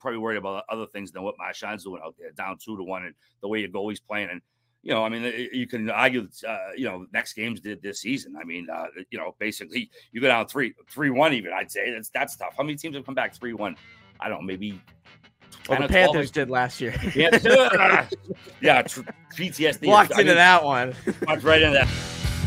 probably worried about other things than what Marchand's doing out there, down 2-1, and the way your goalie's playing. And I mean, you can argue, next games did this season. I mean, basically you go down 3-1 even. I'd say that's tough. How many teams have come back 3-1? I don't know, maybe. Well, the Panthers did last year. Yeah, PTSD. Walked into that one. Walked right into that.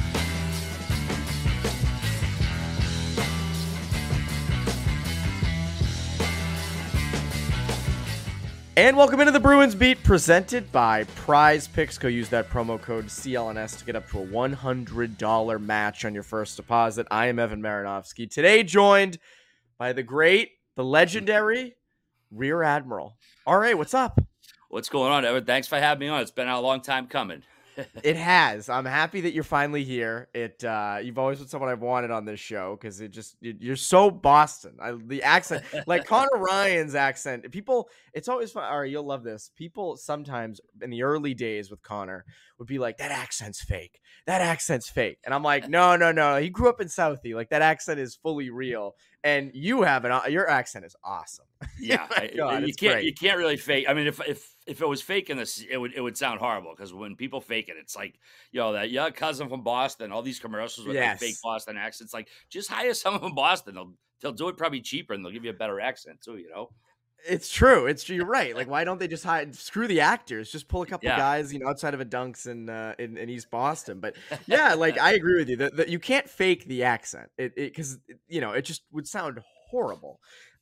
And welcome into the Bruins Beat, presented by Prize Picks. Go use that promo code CLNS to get up to a $100 match on your first deposit. I am Evan Marinovsky. Today joined by the great, the legendary Rear Admiral. All right, what's up? What's going on, Evan? Thanks for having me on. It's been a long time coming. It has. I'm happy that you're finally here. You've always been someone I've wanted on this show because you're so Boston. The accent, like Connor Ryan's accent. People, it's always fun. All right, you'll love this. People sometimes in the early days with Connor would be like, "That accent's fake. That accent's fake." And I'm like, no. He grew up in Southie. Like that accent is fully real. And you have your accent is awesome. Yeah, God, you can't really fake. I mean, if it was faking this, it would sound horrible because when people fake it, it's like that young cousin from Boston. All these commercials with like fake Boston accents. Like just hire someone from Boston. They'll do it probably cheaper and they'll give you a better accent too. It's true. You're right. Like, why don't they just screw the actors? Just pull a couple guys, outside of a Dunks in East Boston. But yeah, like I agree with you that you can't fake the accent because it just would sound horrible.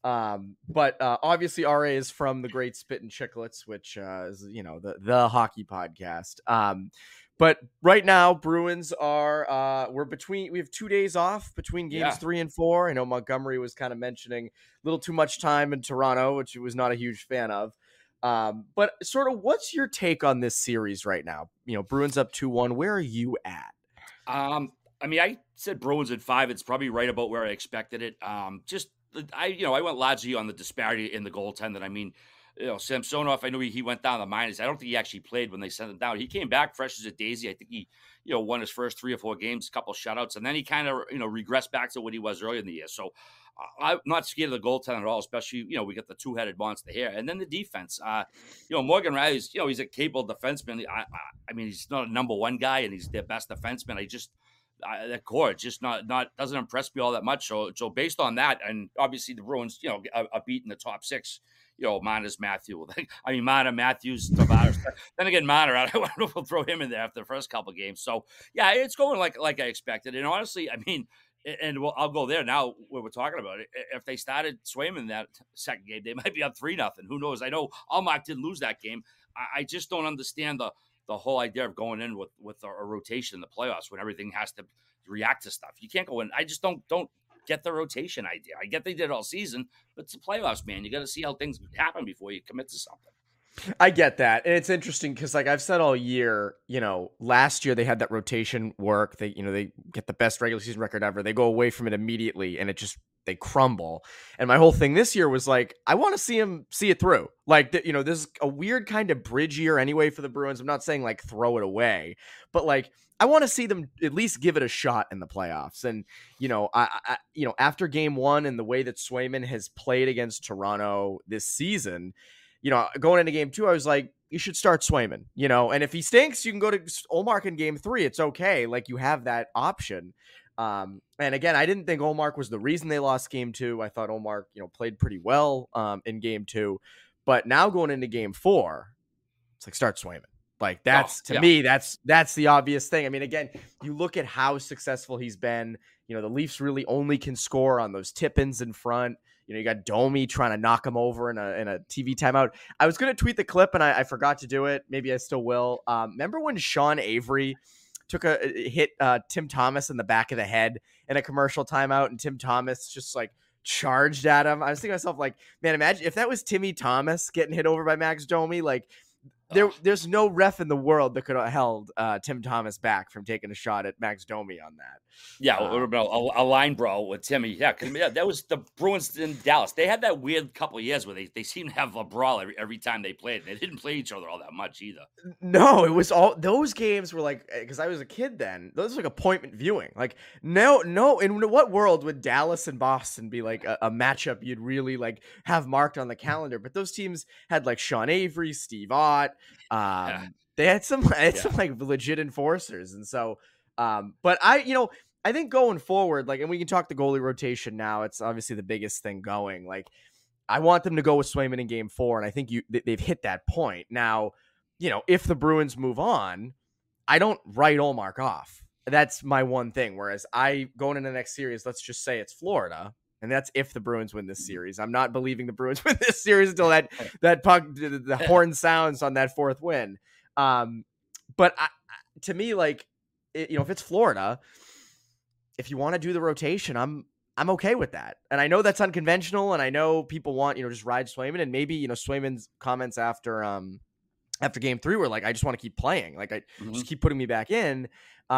But obviously RA is from the great Spit and Chicklets, which is the hockey podcast. But right now, Bruins are we have 2 days off between games 3 and 4. I know Montgomery was kind of mentioning a little too much time in Toronto, which he was not a huge fan of. But sort of, what's your take on this series right now? Bruins up 2-1. Where are you at? I mean, I said Bruins at 5. It's probably right about where I expected it. I went largely on the disparity in the goaltending. I mean, Samsonov, I knew he went down the minors. I don't think he actually played when they sent him down. He came back fresh as a daisy. I think he, won his first 3 or 4 games, a couple of shutouts, and then he kind of, regressed back to what he was earlier in the year. So I'm not scared of the goaltender at all, especially, we got the two-headed monster here. And then the defense, Morgan Riley's, he's a capable defenseman. I mean, he's not a number one guy, and he's their best defenseman. That core just not doesn't impress me all that much. So based on that, and obviously the Bruins, are beating the top 6. Minus Matthew. I mean, Mana, Matthews, Tavares. Then again, Mana, I don't know if we'll throw him in there after the first couple of games. So, yeah, it's going like I expected. And honestly, I mean, I'll go there now where we're talking about it. If they started Swayman in that second game, they might be up 3-0. Who knows? I know Allmark didn't lose that game. I just don't understand the whole idea of going in with a rotation in the playoffs when everything has to react to stuff. You can't go in. I just don't get the rotation idea. I get they did all season, but it's the playoffs, man. You got to see how things happen before you commit to something. I get that. And it's interesting because like I've said all year, last year they had that rotation work. They get the best regular season record ever. They go away from it immediately and they crumble. And my whole thing this year was like, I want to see him see it through. Like, this is a weird kind of bridge year anyway for the Bruins. I'm not saying like throw it away, but like, I want to see them at least give it a shot in the playoffs. And, after game 1 and the way that Swayman has played against Toronto this season, going into game 2, I was like, you should start Swayman, and if he stinks, you can go to Ullmark in game 3. It's okay. Like you have that option. And again, I didn't think Ullmark was the reason they lost game 2. I thought Ullmark, played pretty well in game 2, but now going into game 4, it's like start Swayman. Like to me, that's the obvious thing. I mean, again, you look at how successful he's been. The Leafs really only can score on those tip-ins in front. You got Domi trying to knock him over in a TV timeout. I was going to tweet the clip and I forgot to do it. Maybe I still will. Remember when Sean Avery hit Tim Thomas in the back of the head in a commercial timeout, and Tim Thomas just like charged at him? I was thinking to myself, like, man, imagine if that was Timmy Thomas getting hit over by Max Domi. Like, Oh, there's no ref in the world that could have held Tim Thomas back from taking a shot at Max Domi on yeah, that. it would have been a line brawl with Timmy. Yeah, because yeah, that was the Bruins in Dallas. They had that weird couple of years where they seemed to have a brawl every time they played. They didn't play each other all that much either. No, it was all those games were like because I was a kid then. Those were like appointment viewing. Like no. In what world would Dallas and Boston be like a matchup you'd really like have marked on the calendar? But those teams had like Sean Avery, Steve Ott. Yeah, They had some yeah. like legit enforcers, and so. But I think going forward, like, and we can talk the goalie rotation now. It's obviously the biggest thing going. Like, I want them to go with Swayman in Game 4, and I think they've hit that point now. If the Bruins move on, I don't write Olmark off. That's my one thing. Whereas I going into the next series, let's just say it's Florida, and that's if the Bruins win this series. I'm not believing the Bruins win this series until that puck, the horn sounds on that fourth win. But to me, like, if it's Florida, if you want to do the rotation, I'm okay with that. And I know that's unconventional, and I know people want just ride Swayman, and maybe Swayman's comments after Game 3 were like, I just want to keep playing. Like, I Mhm. just keep putting me back in.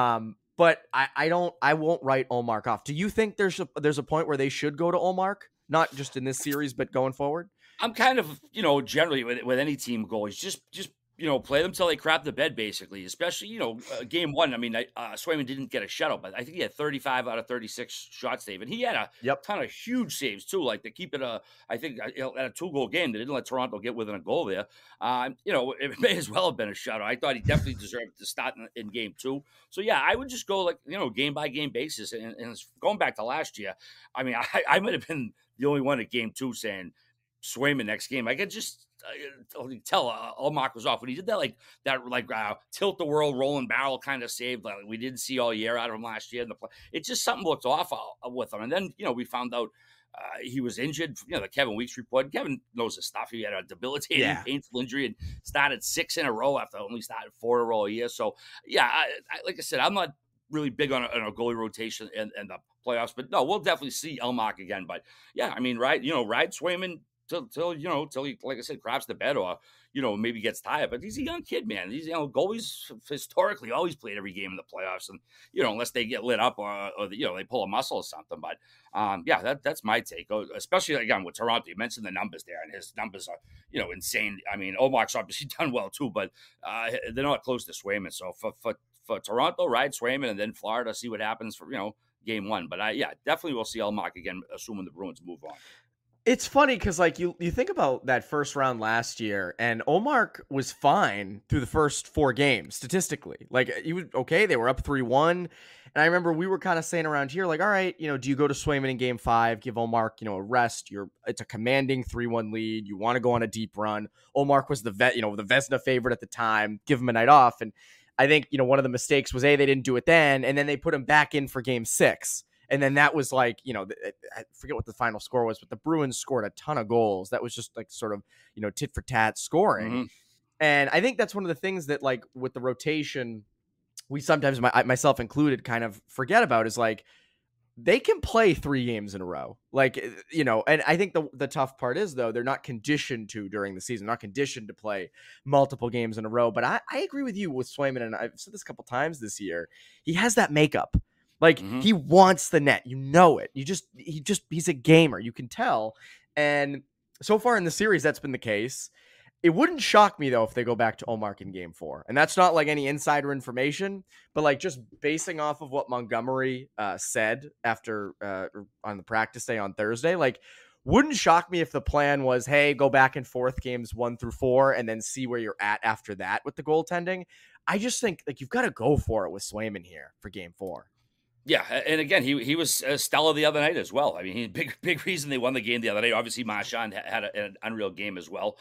But I won't write Olmark off. Do you think there's a point where they should go to Olmark? Not just in this series, but going forward? I'm kind of, generally with any team goalies, just play them till they crap the bed, basically. Especially, game one. I mean, Swayman didn't get a shutout, but I think he had 35 out of 36 shot save, and he had a Yep. ton of huge saves too. Like to keep it I think at a 2-goal game, they didn't let Toronto get within a goal there. It may as well have been a shutout. I thought he definitely deserved to start in game two. So yeah, I would just go like game by game basis. And going back to last year, I mean, I might have been the only one at game two saying Swayman next game. I could just tell Olmark was off when he did that tilt the world rolling barrel kind of save like we didn't see all year out of him last year in the play. It's just something looked off with him. And then we found out he was injured. The Kevin Weeks report. Kevin knows his stuff. He had a debilitating, painful injury and started 6 in a row after only started 4 in a row a year. So yeah, like I said, I'm not really big on a goalie rotation and the playoffs, but no, we'll definitely see Elmark again. But yeah, I mean, ride Swayman till he, like I said, craps the bed or maybe gets tired. But he's a young kid, man. He's goalies historically always played every game in the playoffs, and unless they get lit up or they pull a muscle or something. But yeah, that's my take. Especially again with Toronto, you mentioned the numbers there, and his numbers are insane. I mean, Omar's obviously done well too, but they're not close to Swayman. So for Toronto, ride Swayman, and then Florida, see what happens for game one. But yeah, definitely we'll see Elmark again, assuming the Bruins move on. It's funny because like you think about that first round last year, and Olmark was fine through the first 4 games statistically. Like he was okay. They were up 3-1, and I remember we were kind of saying around here, like, all right, do you go to Swayman in Game 5, give Olmark a rest? It's a commanding 3-1 lead. You want to go on a deep run. Olmark was the the Vezina favorite at the time. Give him a night off, and I think one of the mistakes was they didn't do it then, and then they put him back in for Game 6. And then that was like, I forget what the final score was, but the Bruins scored a ton of goals. That was just like sort of, tit for tat scoring. Mm-hmm. And I think that's one of the things that like with the rotation, we sometimes, myself included, kind of forget about is like, they can play 3 games in a row. Like, and I think the tough part is though, they're not conditioned to during the season, not conditioned to play multiple games in a row. But I agree with you with Swayman. And I've said this a couple times this year. He has that makeup. Like he wants the net, it. He's a gamer. You can tell. And so far in the series, that's been the case. It wouldn't shock me though, if they go back to Olmark in Game 4, and that's not like any insider information, but like just basing off of what Montgomery said after on the practice day on Thursday, like wouldn't shock me if the plan was, hey, go back and forth games 1 through 4 and then see where you're at after that with the goaltending. I just think like you've got to go for it with Swayman here for Game 4. Yeah, and again, he was stellar the other night as well. I mean, he's big reason they won the game the other night. Obviously, Marchand had an unreal game as well.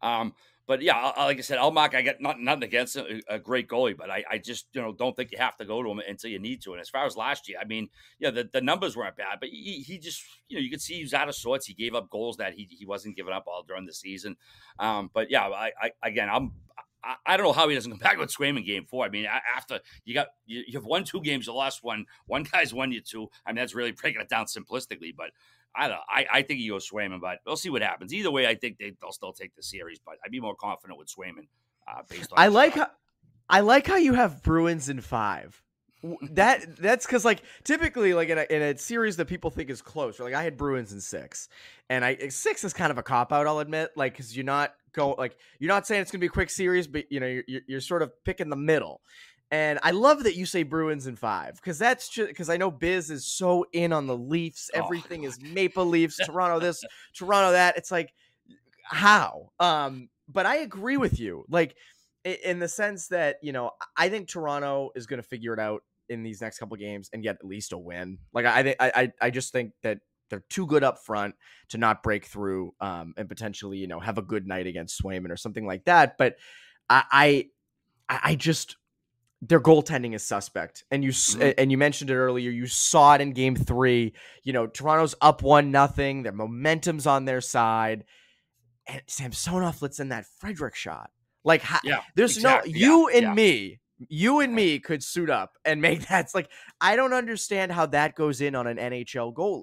But yeah, like I said, Elmark, I got nothing against a great goalie, but I just don't think you have to go to him until you need to. And as far as last year, I mean, yeah, the numbers weren't bad, but he just you could see he was out of sorts. He gave up goals that he wasn't giving up all during the season. But yeah, I don't know how he doesn't come back with Swayman Game 4. I mean, after you have won 2 games, you lost one guy's won you 2. I mean, that's really breaking it down simplistically, but I don't know. I think he goes Swayman, but we'll see what happens. Either way, I think they'll still take the series, but I'd be more confident with Swayman based on I his like shot. how I like how you have Bruins in 5. That's because like typically like in a series that people think is close, or like I had Bruins in 6, and 6 is kind of a cop out. I'll admit, like because you're not saying it's gonna be a quick series, but you know you're sort of picking the middle. And I love that you say Bruins in 5 because that's just because I know Biz is so in on the Leafs. Oh Everything God. is Maple Leafs, Toronto this, Toronto that. It's like how? But I agree with you. Like in the sense that, I think Toronto is going to figure it out in these next couple games and get at least a win. Like I just think that they're too good up front to not break through and potentially, have a good night against Swayman or something like that. But I I just their goaltending is suspect. Mhm. And you mentioned it earlier. You saw it in game 3. Toronto's up 1-0. Their momentum's on their side, and Samsonov lets in that Frederick shot. Like, Yeah, there's no exactly. Yeah, yeah. you and me could suit up and make that. It's like I don't understand how that goes in on an NHL goalie.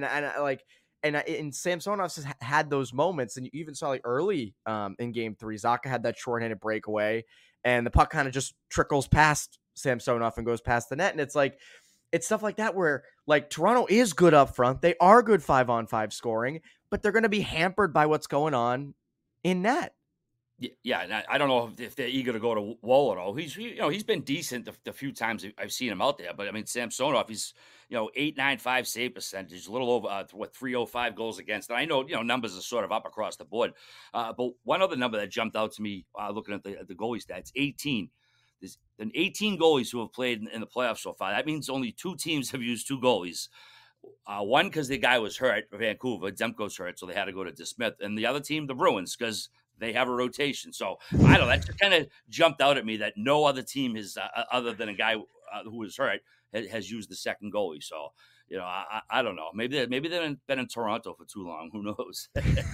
And Samsonov has had those moments, and you even saw like early in game 3, Zacha had that shorthanded breakaway, and the puck kind of just trickles past Samsonov and goes past the net, and it's stuff like that where like Toronto is good up front. They are good 5-on-5 scoring, but they're going to be hampered by what's going on in net. Yeah, and I don't know if they're eager to go to Wall at all. He's been decent the few times I've seen him out there, but I mean Samsonov, he's 8.95 save percentage, a little over 305 goals against. And I know numbers are sort of up across the board, but one other number that jumped out to me looking at the goalie stats: 18. There's been 18 goalies who have played in the playoffs so far. That means only 2 teams have used 2 goalies. One because the guy was hurt, Vancouver. Demko's hurt, so they had to go to DeSmith. And the other team, the Bruins, because they have a rotation. So I don't know. That just kind of jumped out at me that no other team has, other than a guy who was hurt, has used the second goalie. So I don't know. Maybe they've been in Toronto for too long. Who knows?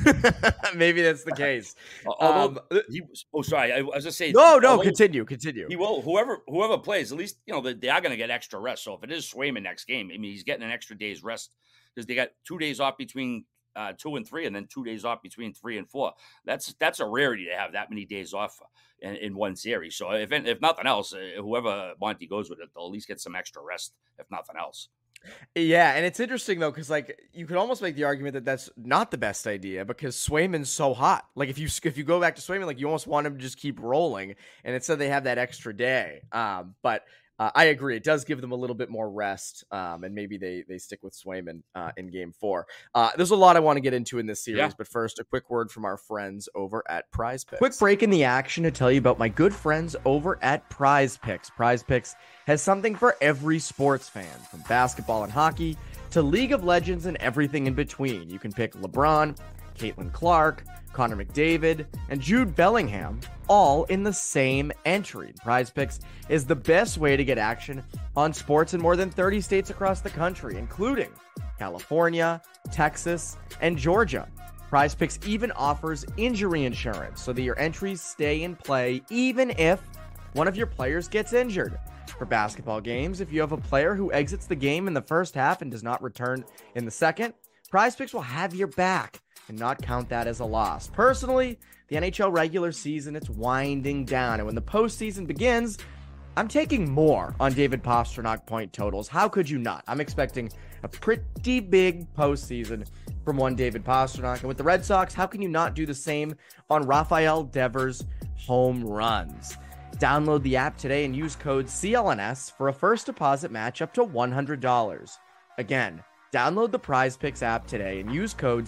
Maybe that's the case. Although he was. Oh, sorry. I was just saying. No, Although continue. he will. Whoever plays, at least they are going to get extra rest. So if it is Swayman next game, I mean, he's getting an extra day's rest because they got 2 days off between 2 and 3, and then 2 days off between 3 and 4. That's a rarity to have that many days off in one series. So if nothing else, whoever Monty goes with it, they'll at least get some extra rest. If nothing else. Yeah, and it's interesting though because like you could almost make the argument that that's not the best idea because Swayman's so hot. Like if you go back to Swayman, like you almost want him to just keep rolling, and instead they have that extra day. But I agree, it does give them a little bit more rest, and maybe they stick with Swayman in game 4. There's a lot I want to get into in this series, Yeah. but first a quick word from our friends over at Prize Picks. Quick break in the action to tell you about my good friends over at Prize Picks. Prize Picks has something for every sports fan, from basketball and hockey to League of Legends and everything in between. You can pick LeBron, Caitlin Clark, Connor McDavid, and Jude Bellingham, all in the same entry. Prize Picks is the best way to get action on sports in more than 30 states across the country, including California, Texas, and Georgia. Prize Picks even offers injury insurance so that your entries stay in play even if one of your players gets injured. For basketball games, if you have a player who exits the game in the first half and does not return in the second, Prize Picks will have your back and not count that as a loss. Personally, the NHL regular season, it's winding down, and when the postseason begins, I'm taking more on David Pastrnak point totals. How could you not? I'm expecting a pretty big postseason from one David Pastrnak, and with the Red Sox, how can you not do the same on Rafael Devers' home runs? Download the app today and use code CLNS for a first deposit match up to $100. Again, download the Prize Picks app today and use code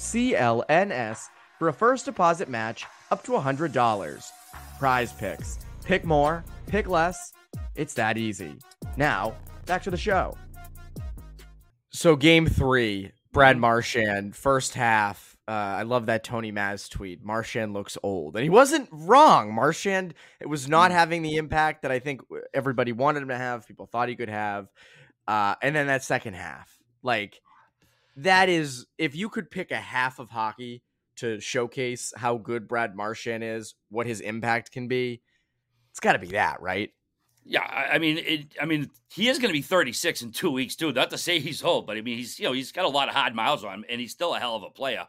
CLNS for a first deposit match up to $100. Prize Picks. Pick more, pick less. It's that easy. Now, back to the show. So game 3, Brad Marchand, first half. I love that Tony Maz tweet. Marchand looks old. And he wasn't wrong. Marchand, it was not having the impact that I think everybody wanted him to have. People thought he could have. And then that second half. Like, that is, if you could pick a half of hockey to showcase how good Brad Marchand is, what his impact can be, it's got to be that, right? Yeah, I mean, he is going to be 36 in 2 weeks too. Not to say he's old, but I mean, he's got a lot of hard miles on him, and he's still a hell of a player.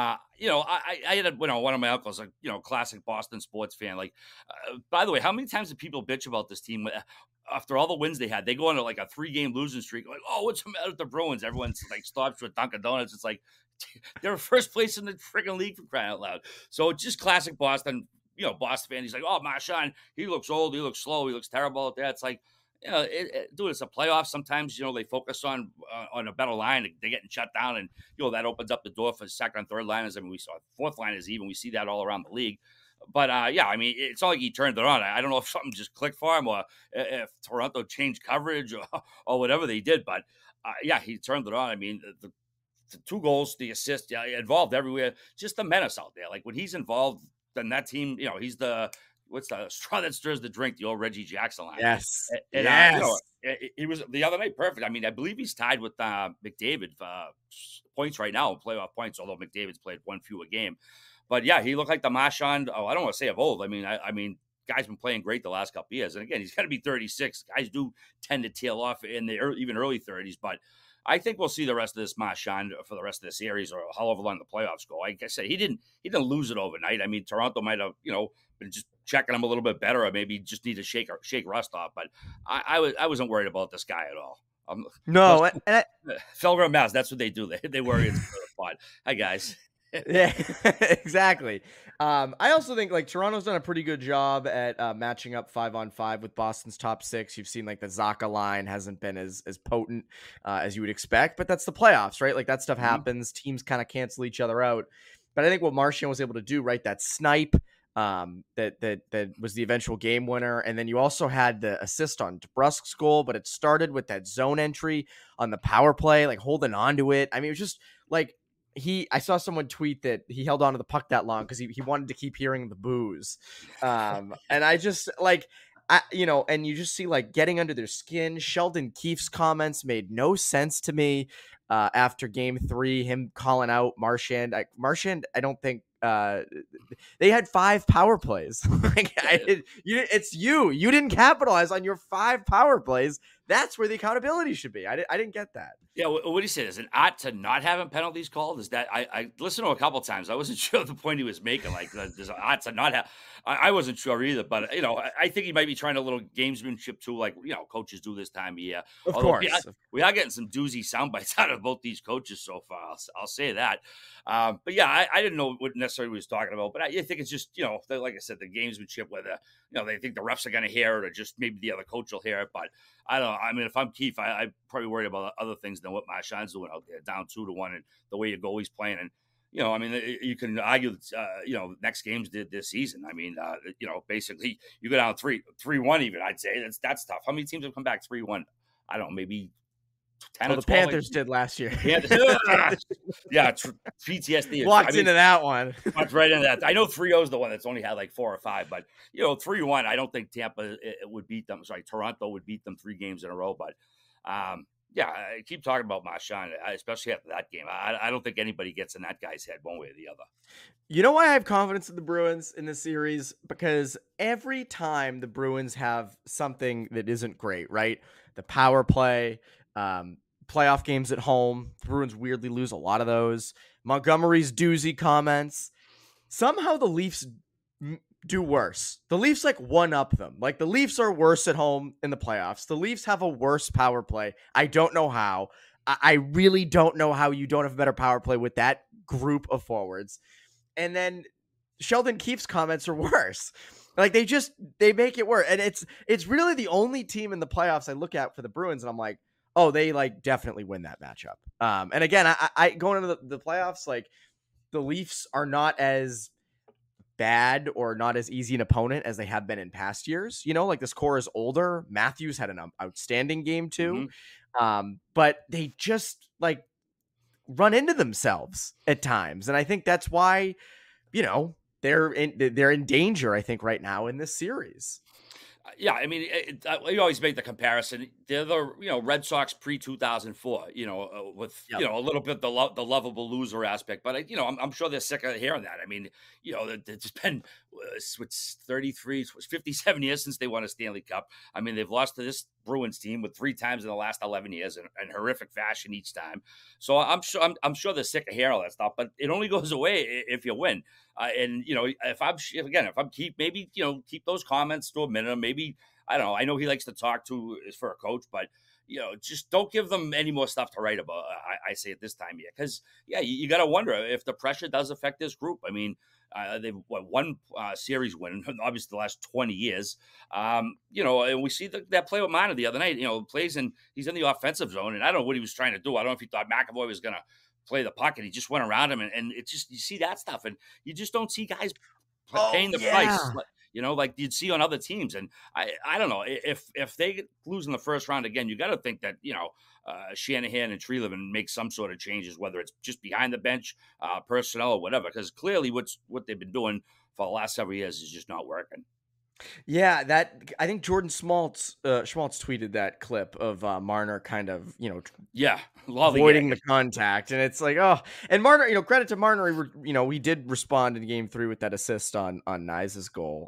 I had one of my uncles, like classic Boston sports fan. Like, by the way, how many times did people bitch about this team after all the wins they had? They go into like a 3-game losing streak. Like, oh, what's the matter with the Bruins? Everyone's like stops with Dunkin' Donuts. It's like they're first place in the freaking league for crying out loud. So it's just classic Boston. Boston fan. He's like, oh, Marchand, he looks old, he looks slow, he looks terrible out there. It's like, dude, it's a playoff. Sometimes they focus on a better line. They're getting shut down, and that opens up the door for second and third liners. I mean, we saw fourth liners even. We see that all around the league. But yeah, I mean, it's not like he turned it on. I don't know if something just clicked for him, or if Toronto changed coverage, or whatever they did. But yeah, he turned it on. I mean, the 2 goals, the assist, yeah, involved everywhere. Just the menace out there. Like when he's involved, then that team, he's what's the straw that stirs the drink, the old Reggie Jackson line. Yes. And, Yes. he was the other night perfect. I mean, I believe he's tied with McDavid points right now in playoff points, although McDavid's played one fewer game. But yeah, he looked like the Marchand. Oh, I don't want to say of old. I mean, guy's been playing great the last couple of years. And again, he's got to be 36. Guys do tend to tail off in the even early 30s, but I think we'll see the rest of this Marchand for the rest of the series, or however long the playoffs go. Like I said, he didn't lose it overnight. I mean, Toronto might have, been just checking him a little bit better, or maybe just need to shake rust off. But I wasn't worried about this guy at all. No, Felger and Mass, that's what they do. They worry it's for the fun. Hi guys. Yeah, exactly. I also think like Toronto's done a pretty good job at matching up 5-on-5 with Boston's top 6. You've seen like the Zacha line hasn't been as potent as you would expect, but that's the playoffs, right? Like that stuff happens. Teams kind of cancel each other out. But I think what Marchand was able to do, right, that snipe that was the eventual game winner, and then you also had the assist on DeBrusk's goal, but it started with that zone entry on the power play, like holding on to it. I mean, it was just like I saw someone tweet that he held on to the puck that long because he wanted to keep hearing the boos. And I just like, and you just see like getting under their skin. Sheldon Keefe's comments made no sense to me after game 3, him calling out Marchand. I don't think they had 5 power plays. Like it's you didn't capitalize on your 5 power plays. That's where the accountability should be. I didn't get that. Yeah, what do you say? Is it odd to not having penalties called? Is that I listened to a couple times. I wasn't sure the point he was making. Like, there's an odd to not have. I wasn't sure either. But I think he might be trying a little gamesmanship too. Like coaches do this time of year. Of course, we are getting some doozy sound bites out of both these coaches so far. I'll say that. But yeah, I didn't know what necessarily he was talking about. But I think it's just like I said, the gamesmanship, whether they think the refs are going to hear it, or just maybe the other coach will hear it. But I don't know. I mean, if I'm Keefe, I'm probably worried about other things than what Marchand's doing out there, down 2-1, and the way your goalie's playing. And I mean, you can argue, next games this season. I mean, basically you go down 3-1 even. I'd say that's tough. How many teams have come back 3-1? I don't know, maybe 10 or 12. The Panthers did last year. Yeah, PTSD. Walked into that one. Walked right into that. I know 3-0 is the one that's only had like 4 or 5, but 3-1, I don't think Tampa would beat them. Sorry, Toronto would beat them 3 games in a row. But yeah, I keep talking about Marchand, especially after that game. I don't think anybody gets in that guy's head one way or the other. You know why I have confidence in the Bruins in this series? Because every time the Bruins have something that isn't great, right? The power play, playoff games at home, the Bruins weirdly lose a lot of those. Montgomery's doozy comments. Somehow the Leafs do worse. The Leafs like one up them. Like the Leafs are worse at home in the playoffs. The Leafs have a worse power play. I don't know how. I really don't know how you don't have a better power play with that group of forwards. And then Sheldon Keefe's comments are worse. Like they make it worse. And it's really the only team in the playoffs I look at for the Bruins, and I'm like, oh, they like definitely win that matchup. And again, I going into the playoffs, like the Leafs are not as bad or not as easy an opponent as they have been in past years. Like this core is older. Matthews had an outstanding game too. But they just like run into themselves at times. And I think that's why, they're in danger, I think, right now in this series. Yeah, I mean, we always make the comparison. They're the Red Sox pre 2004. With Yep. a little bit the lovable loser aspect, but I'm sure they're sick of hearing that. I mean, it's been what's 33, it's 57 years since they won a Stanley Cup. I mean, they've lost to this Bruins team with 3 times in the last 11 years in horrific fashion each time. So I'm sure they're sick of hearing all that stuff. But it only goes away if you win. And if I'm keep those comments to a minimum. Maybe I don't know. I know he likes to talk to is for a coach, but just don't give them any more stuff to write about. I say at this time yet, because you got to wonder if the pressure does affect this group. I mean, they've one series win, obviously the last 20 years. And we see that play with Minor the other night. He's in the offensive zone, and I don't know what he was trying to do. I don't know if he thought McAvoy was going to play the puck, and he just went around him, and it's just you see that stuff, and you just don't see guys paying the price, like you'd see on other teams. And I don't know if they lose in the first round again, you got to think that Shanahan and Treliving make some sort of changes, whether it's just behind the bench, personnel or whatever, because clearly what they've been doing for the last several years is just not working. Yeah, that I think Jordan Schmaltz tweeted that clip of Marner kind of, Yeah, avoiding the contact, and it's like, oh, and Marner, credit to Marner, he did respond in game 3 with that assist on Nyes's goal.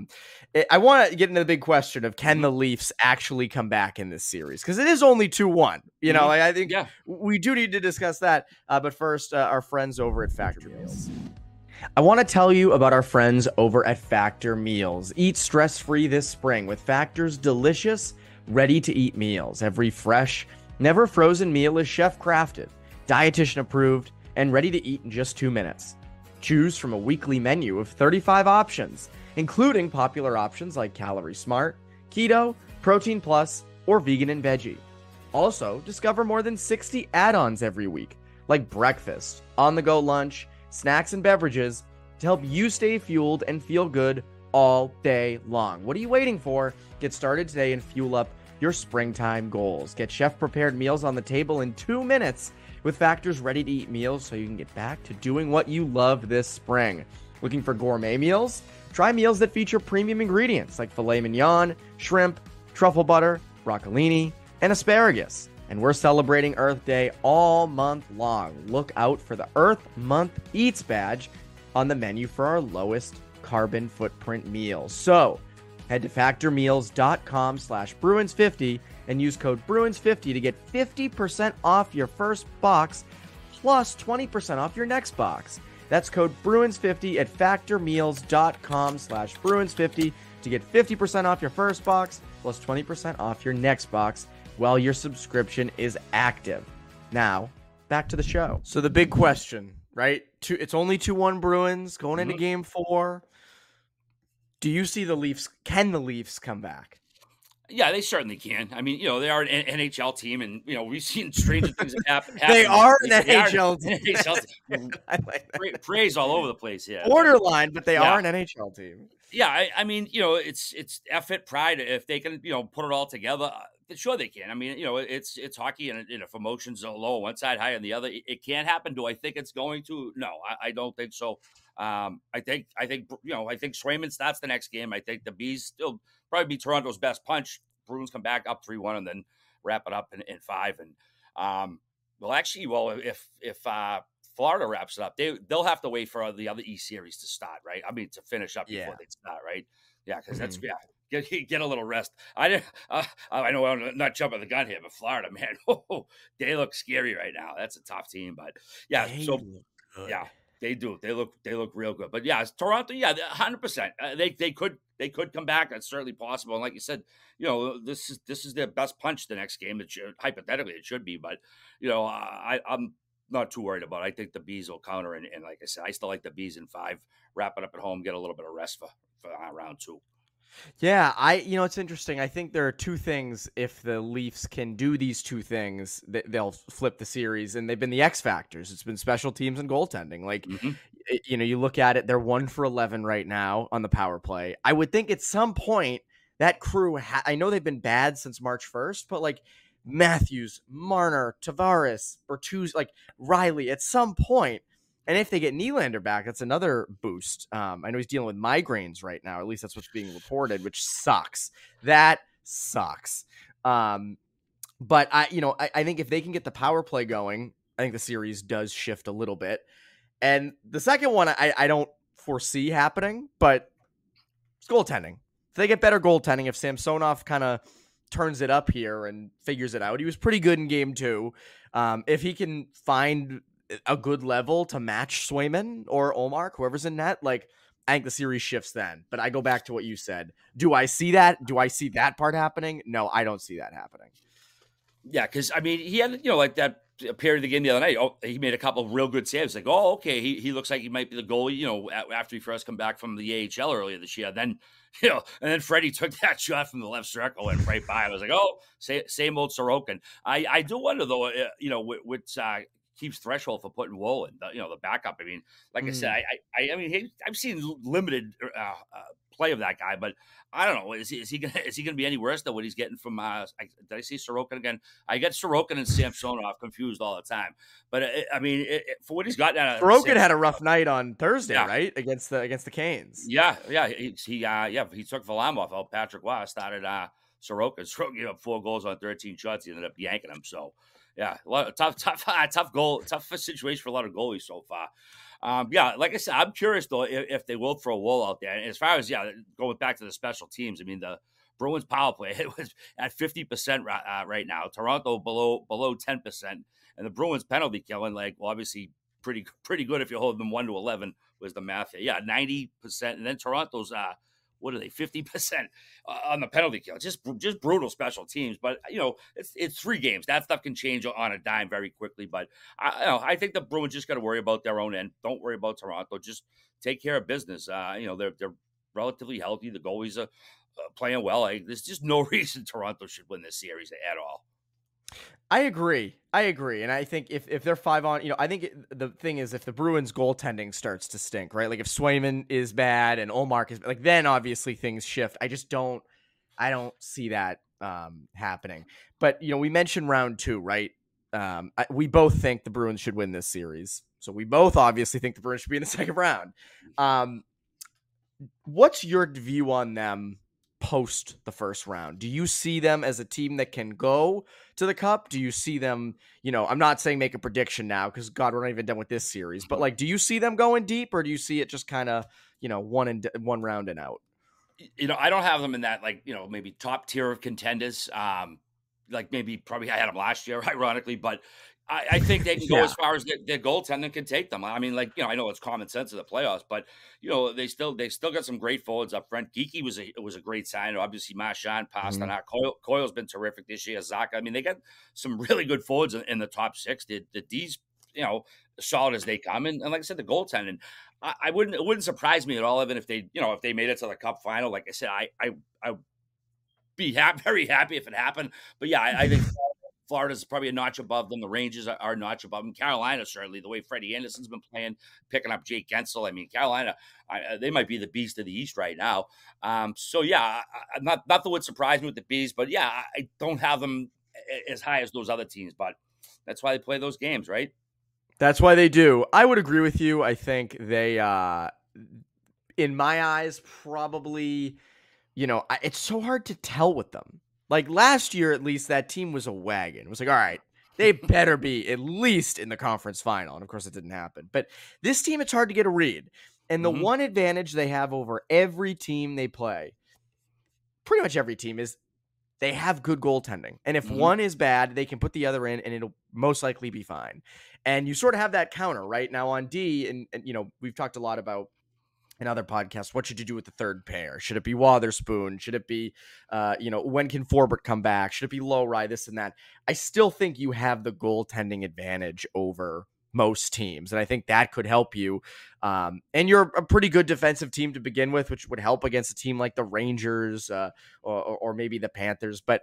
I want to get into the big question of can the Leafs actually come back in this series, because it is only 2-1. I think we do need to discuss that. But first, our friends over at Factor Meals. I want to tell you about our friends over at Factor Meals. Eat stress-free this spring with Factor's delicious, ready-to-eat meals. Every fresh, never frozen meal is chef-crafted, dietitian-approved, and ready to eat in just 2 minutes. Choose from a weekly menu of 35 options, including popular options like Calorie Smart, Keto, Protein Plus, or Vegan and Veggie. Also, discover more than 60 add-ons every week, like breakfast, on-the-go lunch, snacks and beverages to help you stay fueled and feel good all day long. What are you waiting for? Get started today and fuel up your springtime goals. Get chef-prepared meals on the table in 2 minutes with Factor's ready-to-eat meals so you can get back to doing what you love this spring. Looking for gourmet meals? Try meals that feature premium ingredients like filet mignon, shrimp, truffle butter, broccolini, and asparagus. And we're celebrating Earth Day all month long. Look out for the Earth Month Eats badge on the menu for our lowest carbon footprint meals. So head to factormeals.com/Bruins50 and use code Bruins50 to get 50% off your first box plus 20% off your next box. That's code Bruins50 at factormeals.com/Bruins50 to get 50% off your first box plus 20% off your next box while your subscription is active. Now, back to the show. So the big question, right? It's only 2-1 Bruins going into game 4. Do you see the Leafs? Can the Leafs come back? Yeah, they certainly can. I mean, they are an NHL team, and we've seen stranger things happen. They are an NHL team. I like that. Praise all over the place. Yeah, borderline, but they are an NHL team. Yeah, I mean, it's effort, pride. If they can, put it all together, sure they can. I mean, it's hockey, and if emotions are low on one side, high on the other, it can happen. Do I think it's going to? No, I don't think so. I think Swayman starts the next game. I think the Bees still probably be Toronto's best punch. Bruins come back up 3-1 and then wrap it up in 5. And if Florida wraps it up, they'll have to wait for the other East series to start, right? I mean, to finish up before they start, right? Yeah, because that's get a little rest. I know I'm not jumping the gun here, but Florida, man, they look scary right now. That's a tough team, but yeah, they do. They look real good. But yeah, Toronto, 100%. They could come back. That's certainly possible. And like you said, this is their best punch the next game. Hypothetically it should be, but I'm not too worried about it. I think the Bees will counter, and like I said, I still like the Bees in 5. Wrap it up at home, get a little bit of rest for round 2. Yeah, it's interesting. I think there are 2 things. If the Leafs can do these 2 things, they'll flip the series, and they've been the X factors. It's been special teams and goaltending. Like, you look at it, they're 1 for 11 right now on the power play. I would think at some point that crew, I know they've been bad since March 1st, but like Matthews, Marner, Tavares, Bertuzzi, like Riley, at some point, And if they get Nylander back, that's another boost. I know he's dealing with migraines right now. At least that's what's being reported, which sucks. That sucks. But I think if they can get the power play going, I think the series does shift a little bit. And the second one, I don't foresee happening, but it's goaltending. If they get better goaltending, if Samsonov kind of turns it up here and figures it out, he was pretty good in game 2. If he can find a good level to match Swayman or Ullmark, whoever's in net, like, I think the series shifts then. But I go back to what you said. Do I see that? Do I see that part happening? No, I don't see that happening. Yeah, because I mean, he had like that period of the game the other night. Oh, he made a couple of real good saves. Like, oh, okay, he looks like he might be the goalie. After he first come back from the AHL earlier this year, then and then Freddie took that shot from the left circle and right by. I was like, oh, same old Sorokin. I do wonder though, which keeps threshold for putting Woll in, the backup. I mean, like I said, I mean, I've seen limited play of that guy, but I don't know. Is he gonna be any worse than what he's getting from? Did I see Sorokin again? I get Sorokin and Samsonov confused all the time. But I mean, for what he's got now, Sorokin had a rough night on Thursday, right, against the Canes. Yeah. He took Varlamov out. Patrick Waugh started Sorokin. Sorokin 4 goals on 13 shots. He ended up yanking him. So yeah, a lot of tough situation for a lot of goalies so far. Like I said, I'm curious though if they will throw Woll out there. And as far as going back to the special teams, I mean the Bruins power play, it was at 50% right now. Toronto below 10%, and the Bruins penalty killing, like, well, obviously pretty good if you hold them 1-11 was the math. Yeah, 90%, and then Toronto's what are they, 50% on the penalty kill? Just brutal special teams. But it's 3 games. That stuff can change on a dime very quickly. But I think the Bruins just got to worry about their own end. Don't worry about Toronto. Just take care of business. They're relatively healthy. The goalies are playing well. There's just no reason Toronto should win this series at all. I agree. And I think if they're 5 on, I think the thing is if the Bruins goaltending starts to stink, right? Like if Swayman is bad and Ullmark is like, then obviously things shift. I don't see that happening. But, we mentioned round 2, right? We both think the Bruins should win this series. So we both obviously think the Bruins should be in the second round. What's your view on them post the first round? Do you see them as a team that can go to the Cup? Do you see them, I'm not saying make a prediction now because God, we're not even done with this series, but like, do you see them going deep or do you see it just kind of, one round and out? I don't have them in that, like, maybe top tier of contenders. Like maybe probably I had them last year, ironically, but I think they can go as far as their goaltending can take them. I mean, like, I know it's common sense of the playoffs, but they still got some great forwards up front. Geeky was a great sign. Obviously, Marchand passed on that. Coyle's been terrific this year. Zaka. I mean, they got some really good forwards in the top 6. The D's, solid as they come, and like I said, the goaltending. It wouldn't surprise me at all, even if they made it to the Cup final. Like I said, I'd be very happy if it happened. But yeah, I think Florida's probably a notch above them. The Rangers are a notch above them. Carolina, certainly, the way Freddie Anderson's been playing, picking up Jake Gensel. I mean, Carolina, they might be the beast of the East right now. So, yeah, nothing would surprise me with the Bees. But, yeah, I don't have them as high as those other teams. But that's why they play those games, right? That's why they do. I would agree with you. I think they, in my eyes, probably, it's so hard to tell with them. Like last year, at least that team was a wagon. It was like, all right, they better be at least in the conference final. And of course it didn't happen, but this team, it's hard to get a read. And the one advantage they have over every team they play, pretty much every team, is they have good goaltending. And if one is bad, they can put the other in and it'll most likely be fine. And you sort of have that counter right now on D. And we've talked a lot about in other podcasts, what should you do with the third pair? Should it be Wotherspoon? Should it be, when can Forbort come back? Should it be Lowry, this and that? I still think you have the goaltending advantage over most teams. And I think that could help you. And you're a pretty good defensive team to begin with, which would help against a team like the Rangers or maybe the Panthers. But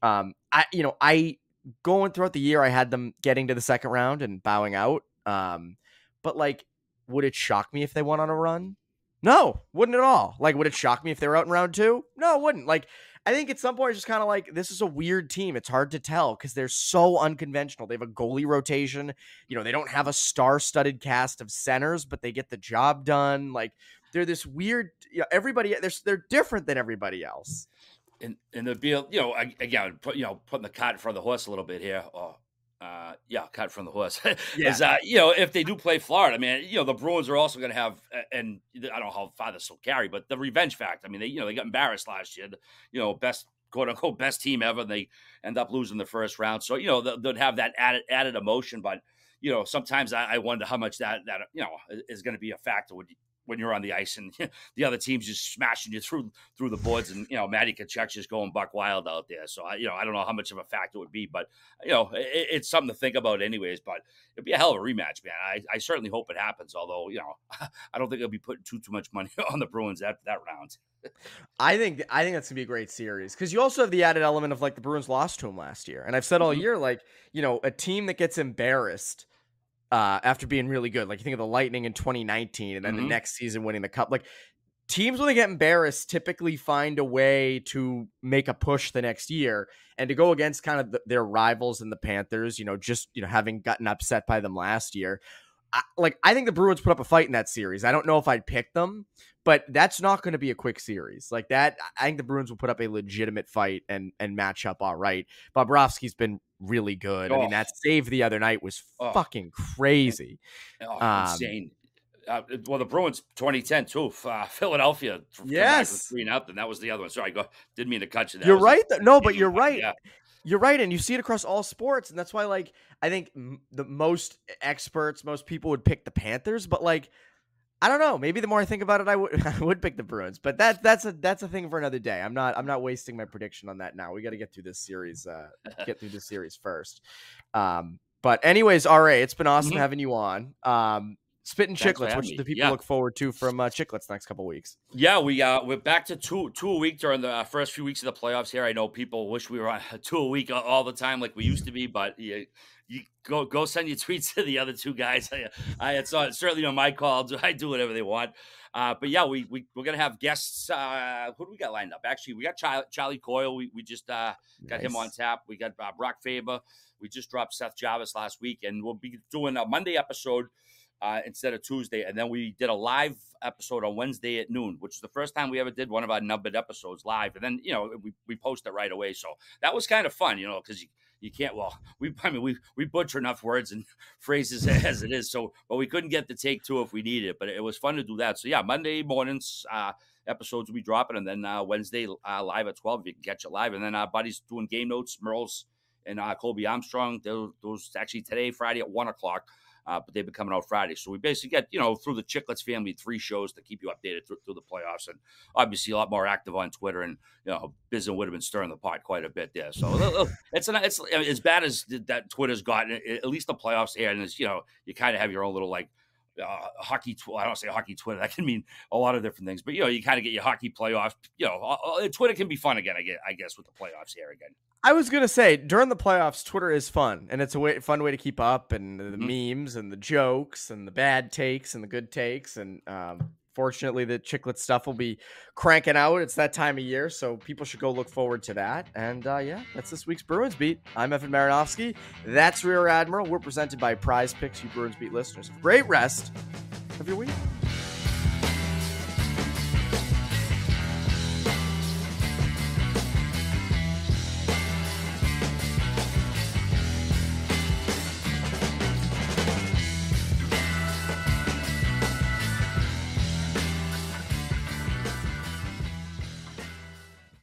I going throughout the year, I had them getting to the second round and bowing out. But like, would it shock me if they went on a run? No, wouldn't at all. Like, would it shock me if they were out in round 2? No, it wouldn't. Like, I think at some point it's just kind of like, this is a weird team. It's hard to tell because they're so unconventional. They have a goalie rotation. You know, they don't have a star-studded cast of centers, but they get the job done. Like, they're this weird, you know, everybody, they're different than everybody else. And the deal, you know, again, putting the cart in front of the horse a little bit here. Yeah, cut from the horse. Is you know, if they do play Florida, I mean, you know, the Bruins are also going to have, and I don't know how far this will carry, but the revenge factor. I mean, they got embarrassed last year. You know, best quote unquote best team ever. And they end up losing the first round, so you know they'll have that added emotion. But you know, sometimes I wonder how much that you know is going to be a factor when you're on the ice and the other team's just smashing you through the boards, and you know Matty Tkachuk's just going buck wild out there. So I don't know how much of a factor it would be, but you know it's something to think about anyways. But it'd be a hell of a rematch, man. I certainly hope it happens. Although you know I don't think I'll be putting too much money on the Bruins that round. I think that's gonna be a great series because you also have the added element of like the Bruins lost to him last year, and I've said all year, like, you know, a team that gets embarrassed after being really good. Like, you think of the Lightning in 2019 and then the next season winning the cup. Like, teams, when they get embarrassed, typically find a way to make a push the next year, and to go against kind of their rivals in the Panthers, you know, just, you know, having gotten upset by them last year. I think the Bruins put up a fight in that series. I don't know if I'd pick them, but that's not going to be a quick series like that. I think the Bruins will put up a legitimate fight and match up all right. Bobrovsky's been really good. I mean, that save the other night was fucking crazy. Insane. Well, the Bruins 2010 too. Philadelphia. Yes. 3-0. That was the other one. Sorry, didn't mean to cut you there. You're right. No, but you're right. Yeah. You're right, and you see it across all sports, and that's why, like, I think the most experts, most people would pick the Panthers, but like, I don't know. Maybe the more I think about it, I would pick the Bruins. But that's a thing for another day. I'm not wasting my prediction on that now. We got to get through this series. Get through this series first. But anyways, RA, it's been awesome having you on. Spittin' Chicklets, what should the people look forward to from Chicklets next couple weeks? Yeah, we're back to two a week during the first few weeks of the playoffs here. I know people wish we were on 2 a week all the time like we used to be, but you go send your tweets to the other two guys. It's certainly on my call. I do whatever they want. But yeah, we're gonna have guests. Who do we got lined up? Actually, we got Charlie Coyle. We just got him on tap. We got Brock Faber. We just dropped Seth Jarvis last week, and we'll be doing a Monday episode instead of Tuesday. And then we did a live episode on Wednesday at noon, which is the first time we ever did one of our numbered episodes live. And then, you know, we post it right away. So that was kind of fun, you know, because you can't, we butcher enough words and phrases as it is. So, but we couldn't get the take two if we needed it, but it was fun to do that. So yeah, Monday mornings, episodes will be dropping, and then Wednesday live at 12, if you can catch it live. And then our buddies doing game notes, Merles and Colby Armstrong. Those actually today, Friday at 1:00. But they've been coming out Friday. So we basically get, you know, through the Chicklets family, 3 shows to keep you updated through the playoffs, and obviously a lot more active on Twitter. And, you know, Biz and would have been stirring the pot quite a bit there. So it's as bad as that Twitter's gotten, at least the playoffs here. And it's, you know, you kind of have your own little like hockey. I don't say hockey Twitter. That can mean a lot of different things. But, you know, you kind of get your hockey playoff. You know, Twitter can be fun again, I guess, with the playoffs here again. I was going to say, during the playoffs, Twitter is fun, and it's a fun way to keep up, and the memes and the jokes and the bad takes and the good takes. And fortunately, the Chicklet stuff will be cranking out. It's that time of year, so people should go look forward to that. And yeah, that's this week's Bruins Beat. I'm Evan Marinofsky. That's Rear Admiral. We're presented by Prize Picks, you Bruins Beat listeners. Great rest of your week.